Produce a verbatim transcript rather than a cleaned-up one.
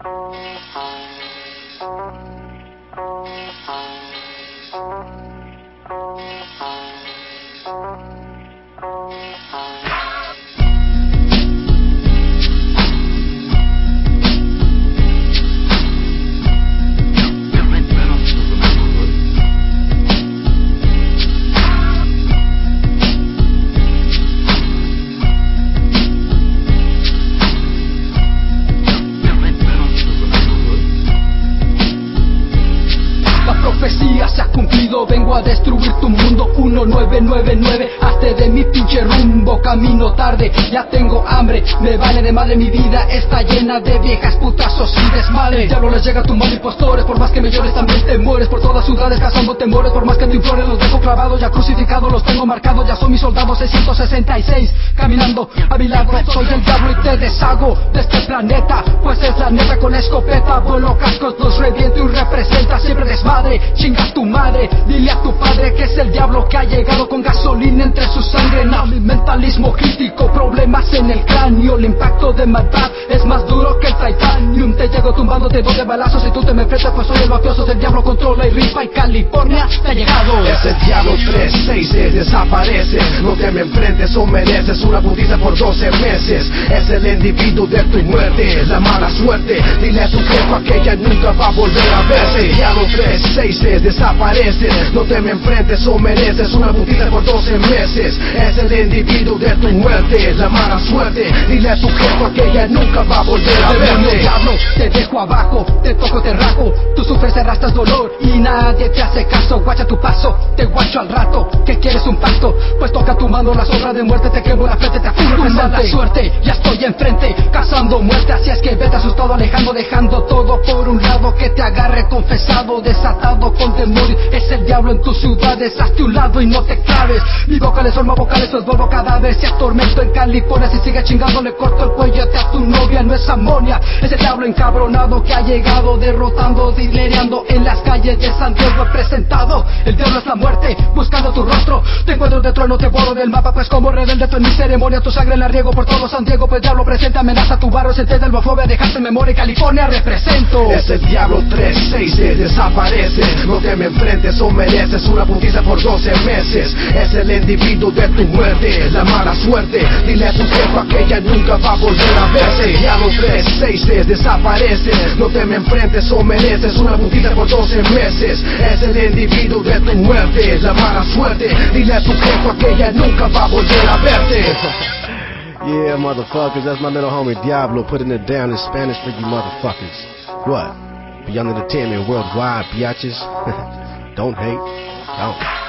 Se ha cumplido, vengo a destruir tu mundo. Uno nueve nueve nueve, hazte de mi pinche rumbo. Camino tarde, ya tengo hambre. Me vale de madre, mi vida está llena de viejas putazos y desmadre. El diablo les llega a tumbar impostores. Por más que me llores también te mueres. Por todas ciudades cazando temores. Por más que te implores los dejo clavados. Ya crucificados los tengo marcados. Ya son mis soldados seiscientos sesenta y seis. Caminando a mi lado, soy el diablo y te deshago de este planeta. Pues es la neta, con la escopeta vuelo cascos, los reviento y representa siempre desmadre. Chinga tu madre, dile a tu padre que es el diablo que ha llegado con gasolina entre su sangre. No, mi mentalismo crítico, problemas en el cráneo. El impacto de maldad es más duro que el titanium. Te llego tumbando, te doy de balazos. Si tú te me enfrentas, pues soy el mafioso. El diablo controla y rifa y California te ha llegado. Es el diablo tres seis, se desaparece. No te me enfrentes o mereces una putiza por doce meses. Es el individuo de tu muerte, la mala suerte. Dile a tu jefa que ella nunca va a volver a verse. El diablo tres seis, se desaparece. No te me enfrentes o mereces una putiza por doce meses. Es el individuo de tu muerte, la mala suerte. Dile a tu jefa que ella nunca va a volver a verte. Diablo, te dejo abajo, te toco, te rajo. Tú sufres, arrastras dolor y nadie te hace caso. Guacha tu paso, te guacho al rato. ¿Que quieres un pacto? Pues toca tu mano, la sombra de muerte te quemo la frente, te afirmo tu mala suerte. Ya estoy enfrente, cazando muerte. Así es que vete asustado, alejando, dejando todo por un lado. Que te agarre confesado, desatado con demonio. Es el diablo en tus ciudades, hazte un lado y no te claves. Mi vocales son más vocales, los vuelvo cadáver. Si atormento en California, si sigue chingando le corto el cuello a tu novia. No es amonia, es el diablo encabronado que ha llegado derrotando, dilereando en las calles de San Diego. He presentado, el diablo es la muerte, buscando tu rostro. Te encuentro dentro, no te borro del mapa, pues como rebelde tú en mi ceremonia. Tu sangre la riego por todo San Diego, pues diablo presente, amenaza tu barrio. Senté de homofobia, dejaste en memoria, California represento. Es el diablo tres seis, se desaparece. No te me enfrentes o mereces una putiza por doce meses. Es el individuo de tu muerte, la mala suerte. Dile a tu jefa que ella nunca va a volver a verse. El diablo tres seis, se desaparece. No te me enfrentes o mereces una putiza por doce meses. Es el individuo de tu muerte, la mala suerte. Dile a tu jefa que ella nunca va a volver a verte. Yeah, motherfuckers, that's my little homie Diablo putting it down in Spanish for you motherfuckers. What? Beyond Entertainment Worldwide, biatches. Don't hate, don't.